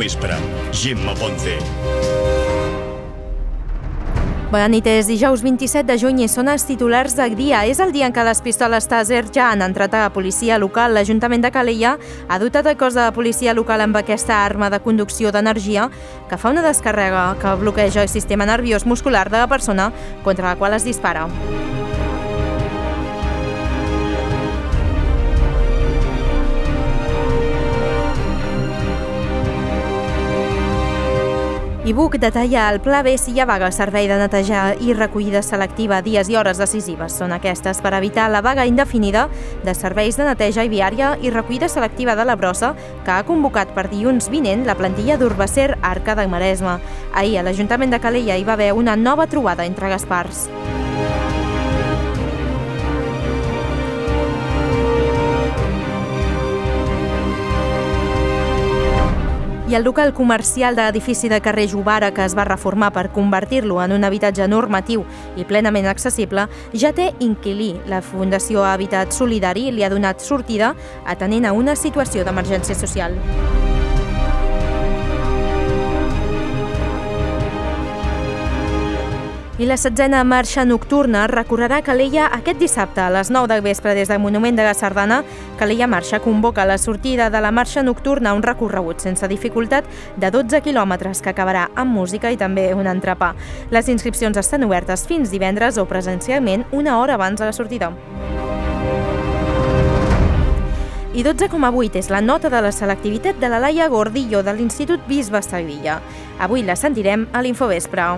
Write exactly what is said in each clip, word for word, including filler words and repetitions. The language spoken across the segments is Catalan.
Vespre, Gemma Ponce. Bona nit, és dijous vint-i-set de juny i són els titulars del dia. És el dia en què les pistoles Taser ja han entrat a la policia local. L'Ajuntament de Calella ha dotat el cos de la policia local amb aquesta arma de conducció d'energia que fa una descàrrega que bloqueja el sistema nerviós muscular de la persona contra la qual es dispara. I Buc detalla el Pla B si hi ha vaga al servei de netejar i recollida selectiva. Dies i hores decisives són aquestes per evitar la vaga indefinida de serveis de neteja i viària i recollida selectiva de la brossa que ha convocat per dilluns vinent la plantilla d'Urbacer Arca del Maresme. Ahir a l'Ajuntament de Calella hi va haver una nova trobada entre Gaspars. I el local comercial de l'edifici de carrer Jovara, que es va reformar per convertir-lo en un habitatge normatiu i plenament accessible, ja té inquilí. La Fundació Habitat Solidari li ha donat sortida atenent a una situació d'emergència social. I la setzena marxa nocturna recorrerà Calella aquest dissabte a les nou del vespre des del Monument de la Sardana. Calella Marxa convoca la sortida de la marxa nocturna, un recorregut sense dificultat de dotze quilòmetres que acabarà amb música i també un entrepà. Les inscripcions estan obertes fins divendres o presencialment una hora abans de la sortida. I dotze coma vuit és la nota de la selectivitat de la Laia Gordillo de l'Institut Bisbe Sevilla. Avui la sentirem a l'Infovespre.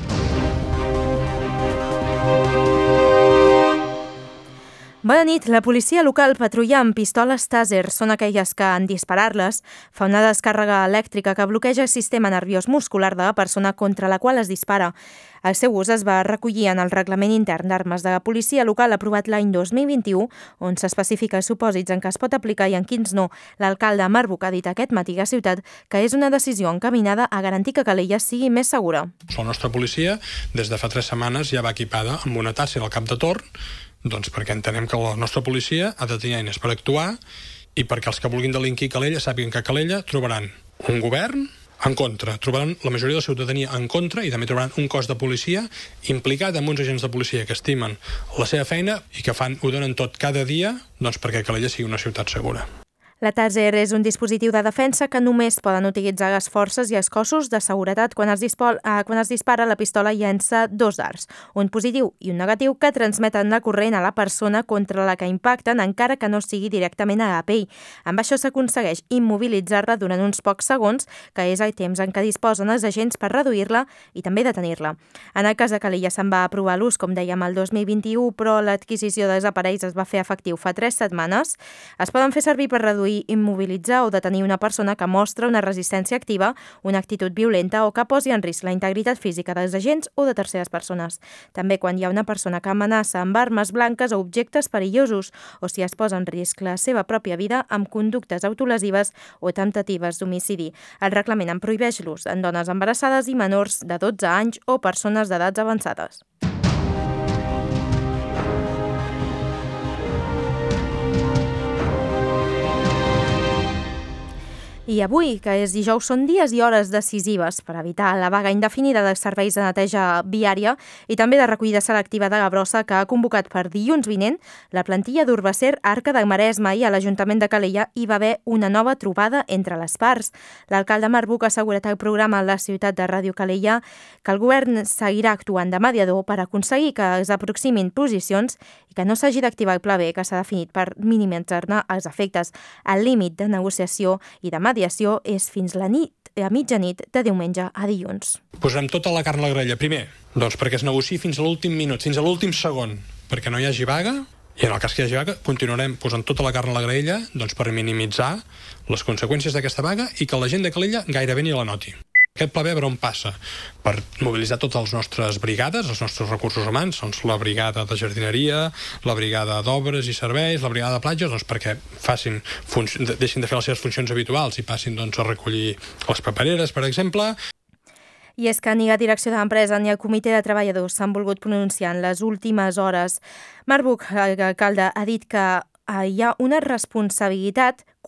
Bona nit. La policia local patrulla amb pistoles Taser. Són aquelles que, en disparar-les, fa una descàrrega elèctrica que bloqueja el sistema nerviós muscular de la persona contra la qual es dispara. El seu ús es va recollir en el Reglament Intern d'Armes de la Policia Local aprovat l'any dos mil vint-i-u, on s'especifica els supòsits en què es pot aplicar i en quins no. L'alcalde Marc Buc ha dit aquest matí a Ciutat que és una decisió encaminada a garantir que Calella sigui més segura. La nostra policia, des de fa tres setmanes, ja va equipada amb una Taser al cap de torn, doncs perquè entenem que la nostra policia ha de tenir eines per actuar i perquè els que vulguin delinquir a Calella sàpiguen que a Calella trobaran un govern en contra, trobaran la majoria de la ciutadania en contra i també trobaran un cos de policia implicat amb uns agents de policia que estimen la seva feina i que fan, ho donen tot cada dia doncs perquè Calella sigui una ciutat segura. La Taser és un dispositiu de defensa que només poden utilitzar les forces i els cossos de seguretat. Quan es, dispol, eh, quan es dispara, la pistola llença dos dards, un positiu i un negatiu, que transmeten la corrent a la persona contra la que impacten, encara que no sigui directament a la pell. Amb això s'aconsegueix immobilitzar-la durant uns pocs segons, que és el temps en què disposen els agents per reduir-la i també detenir-la. En el cas de Calella se'n va aprovar l'ús, com dèiem, el dos mil vint-i-u, però l'adquisició dels aparells es va fer efectiu fa tres setmanes. Es poden fer servir per reduir, immobilitzar o detenir una persona que mostra una resistència activa, una actitud violenta o que posi en risc la integritat física dels agents o de terceres persones. També quan hi ha una persona que amenaça amb armes blanques o objectes perillosos o si es posa en risc la seva pròpia vida amb conductes autolesives o temptatives d'homicidi. El reglament en prohibeix l'ús en dones embarassades i menors de dotze anys o persones d'edats avançades. I avui, que és dijous, són dies i hores decisives per evitar la vaga indefinida dels serveis de neteja viària i també de recollida selectiva de la brossa que ha convocat per dilluns vinent la plantilla d'Urbacer Arca del Maresme i a l'Ajuntament de Calella hi va haver una nova trobada entre les parts. L'alcalde Marc Buc ha assegurat al programa La Ciutat de Ràdio Calella que el govern seguirà actuant de mediador per aconseguir que es aproximin posicions i que no s'hagi d'activar el Pla B que s'ha definit per minimitzar-ne els efectes. El límit de negociació i de mediació és fins la nit, a mitjanit de diumenge a dilluns. Posarem tota la carn a la graella. Primer, doncs perquè es negociï fins a l'últim minut, fins a l'últim segon, perquè no hi hagi vaga, i en el cas que hi hagi vaga continuarem posant tota la carn a la graella doncs per minimitzar les conseqüències d'aquesta vaga i que la gent de Calella gairebé ni la noti. Aquest pla B per on passa? Per mobilitzar totes les nostres brigades, els nostres recursos humans, doncs la brigada de jardineria, la brigada d'obres i serveis, la brigada de platges, doncs perquè facin deixin de fer les seves funcions habituals i passin doncs, a recollir les papereres, per exemple. I és que ni la direcció de l'empresa ni el comitè de treballadors s'han volgut pronunciar en les últimes hores. Marc Buc, l'alcalde, ha dit que hi ha una responsabilitat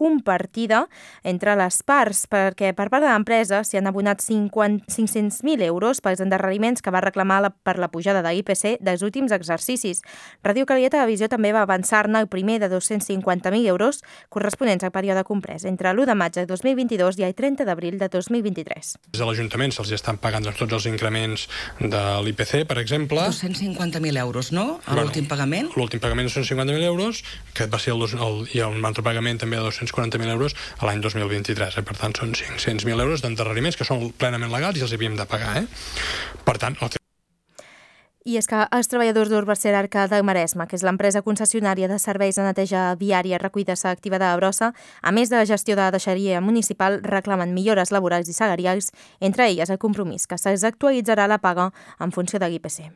compartida entre les parts, perquè per part de l'empresa s'hi han abonat cinc-cents mil euros pels endarreriments que va reclamar la, per la pujada de l'I P C dels últims exercicis. Ràdio Calella Televisió també va avançar-ne el primer de dos-cents cinquanta mil euros corresponents al període comprès entre l'u de maig de dos mil vint-i-dos i el trenta d'abril de dos mil vint-i-tres. Des de l'Ajuntament se'ls estan pagant doncs, tots els increments de l'I P C, per exemple. dos-cents cinquanta mil euros, no? A Bueno, l'últim pagament? L'últim pagament de dos-cents cinquanta mil euros, que va ser el, dos, el, i un altre pagament també de dos-cents quaranta mil euros a l'any dos mil vint-i-tres. Eh? Per tant, són cinc-cents mil euros d'endarreriments que són plenament legals i els havíem de pagar. Eh? Per tant, el I és que els treballadors d'Urbacer Arca del Maresme, que és l'empresa concessionària de serveis de neteja viària recollida selectiva de la brossa, a més de la gestió de la deixeria municipal, reclamen millores laborals i salarials, entre elles el compromís que se'ls actualitzarà la paga en funció de l'I P C.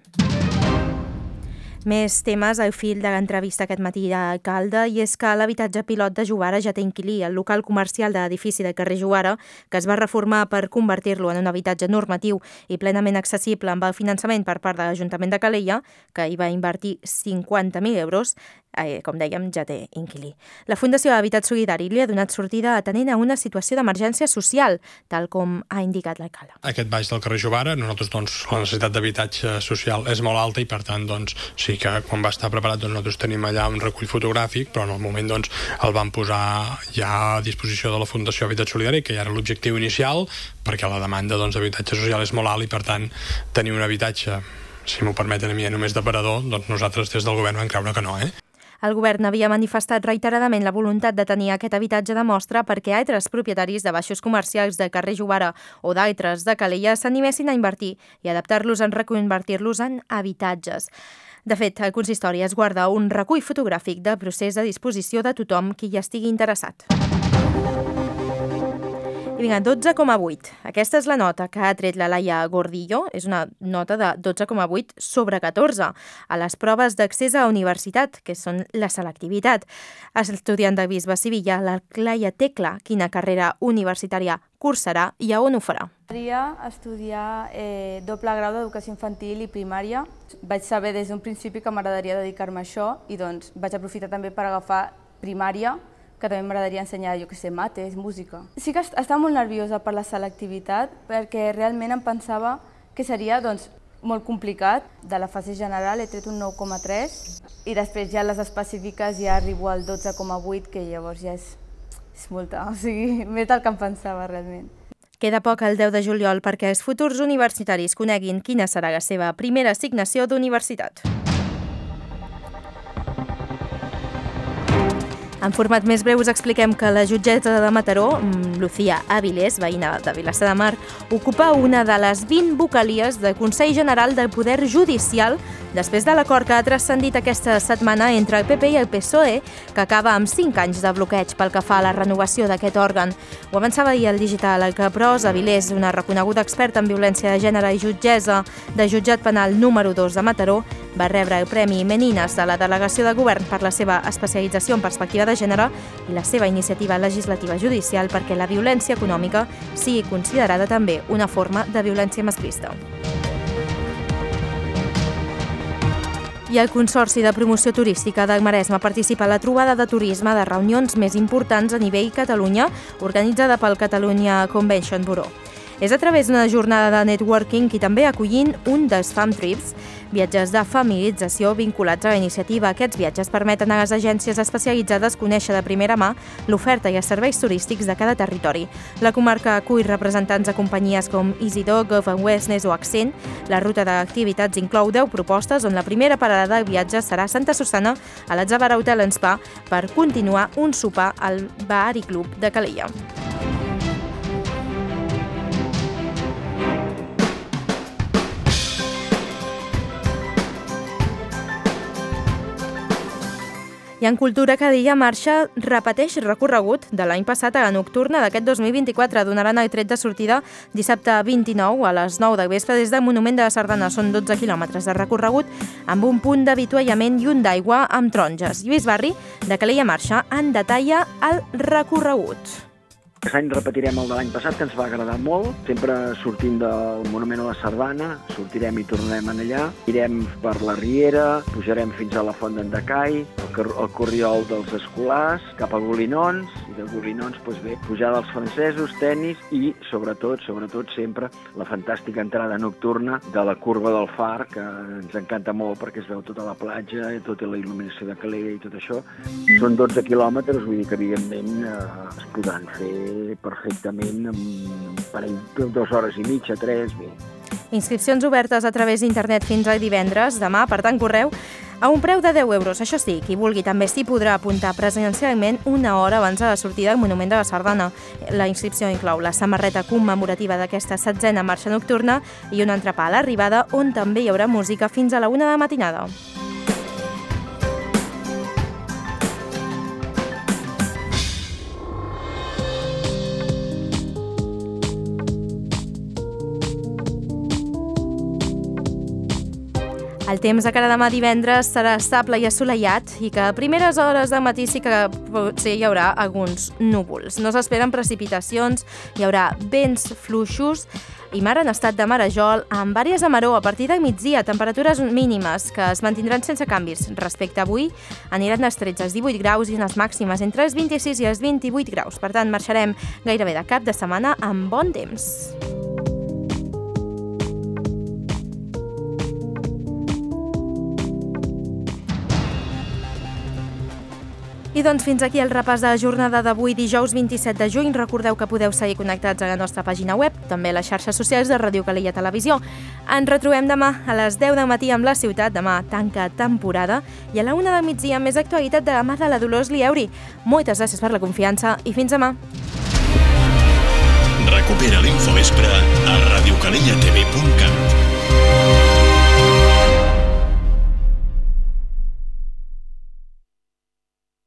Més temes al fil de l'entrevista aquest matí a l'alcalde, i és que l'habitatge pilot de Juvara ja té inquilí, el local comercial de l'edifici del carrer Juvara, que es va reformar per convertir-lo en un habitatge normatiu i plenament accessible amb el finançament per part de l'Ajuntament de Calella, que hi va invertir cinquanta mil euros, eh, com dèiem, ja té inquilí. La Fundació d'Habitat Solidari li ha donat sortida atenent a una situació d'emergència social, tal com ha indicat l'alcalde. Aquest baix del carrer Juvara, nosaltres, doncs, la necessitat d'habitatge social és molt alta i, per tant, doncs, sí que quan va estar preparat, doncs, nosaltres tenim allà un recull fotogràfic, però en el moment, doncs, el vam posar ja a disposició de la Fundació Habitat Solidari, que ja era l'objectiu inicial, perquè la demanda, doncs, d'habitatge social és molt alt i, per tant, tenir un habitatge, si m'ho permeten a mi, només d'aparador, doncs nosaltres des del govern vam creure que no, eh? El govern havia manifestat reiteradament la voluntat de tenir aquest habitatge de mostra perquè altres propietaris de baixos comercials del carrer Juvara o d'altres de Calella s'animessin a invertir i adaptar-los en reconvertir-los en habitatges. De fet, el consistori es guarda un recull fotogràfic del procés a disposició de tothom qui hi estigui interessat. I vinga, dotze coma vuit. Aquesta és la nota que ha tret la Laia Gordillo. És una nota de dotze coma vuit sobre catorze a les proves d'accés a la universitat, que són la selectivitat. Estudiant de Bisbe Sevilla, la Laia té clar quina carrera universitària cursarà i a on ho farà. M'agradaria estudiar eh, doble grau d'educació infantil i primària. Vaig saber des d'un principi que m'agradaria dedicar-me a això i doncs vaig aprofitar també per agafar primària, que també m'agradaria ensenyar, jo que sé, mates, música. Sí que estava molt nerviosa per la selectivitat perquè realment em pensava que seria doncs, molt complicat. De la fase general he tret un nou coma tres i després ja les específiques ja arribo al dotze coma vuit, que llavors ja és, és molta, o sigui, més del que em pensava realment. Queda poc el deu de juliol perquè els futurs universitaris coneguin quina serà la seva primera assignació d'universitat. En format més breu us expliquem que la jutgessa de Mataró, Lucía Avilés, veïna de Vilassar de Mar, ocupa una de les vint vocalies del Consell General del Poder Judicial després de l'acord que ha transcendit aquesta setmana entre el P P i el P S O E, que acaba amb cinc anys de bloqueig pel que fa a la renovació d'aquest òrgan. Ho avançava ahir el digital El Caprós. Avilés, una reconeguda experta en violència de gènere i jutgessa de jutjat penal número dos de Mataró, va rebre el Premi Menines de la Delegació de Govern per la seva especialització en perspectiva de gènere i la seva iniciativa legislativa judicial perquè la violència econòmica sigui considerada també una forma de violència masclista. I el Consorci de Promoció Turística del Maresme participa a la trobada de turisme de reunions més importants a nivell Catalunya, organitzada pel Catalunya Convention Bureau. És a través d'una jornada de networking i també acollint un dels Fam Trips, viatges de familiarització vinculats a la iniciativa. Aquests viatges permeten a les agències especialitzades conèixer de primera mà l'oferta i els serveis turístics de cada territori. La comarca acull representants de companyies com EasyDog, Gulf and Westness o Accent. La ruta d'activitats inclou deu propostes, on la primera parada del viatge serà Santa Susana, a l'Atzavara Hotel and Spa, per continuar un sopar al Bar i Club de Calella. I en cultura, Calella Marxa repeteix recorregut de l'any passat a la nocturna d'aquest dos mil vint-i-quatre. Donaran el tret de sortida dissabte vint-i-nou a les nou del vespre des del Monument de la Sardana. Són dotze quilòmetres de recorregut amb un punt d'avituallament i un d'aigua amb taronges. Lluís Barri, de Calella Marxa, en detalla el recorregut. Aquest any repetirem el de l'any passat, que ens va agradar molt. Sempre sortint del Monument a la Sardana, sortirem i tornarem allà. Irem per la Riera, pujarem fins a la Font d'en Decai, el Corriol dels Escolars, cap a Bolinons, i de Golinons, doncs bé, pujada dels francesos, tennis i, sobretot, sobretot sempre, la fantàstica entrada nocturna de la Curva del Far, que ens encanta molt perquè es veu tota la platja, tota la il·luminació de Calella i tot això. Són dotze quilòmetres, vull dir que, evidentment, eh, es podran fer perfectament en un parell, dues hores i mitja, tres, bé. Inscripcions obertes a través d'internet fins a divendres, demà, per tant, correu, a un preu de deu euros. Això sí, qui vulgui també s'hi podrà apuntar presencialment una hora abans de la sortida del Monument de la Sardana. La inscripció inclou la samarreta commemorativa d'aquesta setzena marxa nocturna i un entrepà a l'arribada on també hi haurà música fins a la una de la matinada. El temps de cara a demà divendres serà estable i assolellat i que a primeres hores del matí sí que potser hi haurà alguns núvols. No s'esperen precipitacions, hi haurà vents fluixos i mar en estat de marejol amb àrees de maror a partir de migdia, temperatures mínimes que es mantindran sense canvis. Respecte a avui, aniran dels tretze als divuit graus i unes màximes entre els vint-i-sis i els vint-i-vuit graus. Per tant, marxarem gairebé de cap de setmana amb bon temps. I doncs fins aquí el repàs de la jornada d'avui, dijous vint-i-set de juny. Recordeu que podeu seguir connectats a la nostra pàgina web, també a les xarxes socials de Ràdio Calella Televisió. Ens retrobem demà a les deu del matí amb La Ciutat, demà tanca temporada, i a la una del migdia més actualitat de la mà de la Dolors Lieuri. Moltes gràcies per la confiança i fins demà. Recupera l'Infovespre a radiocalellatv punt cat.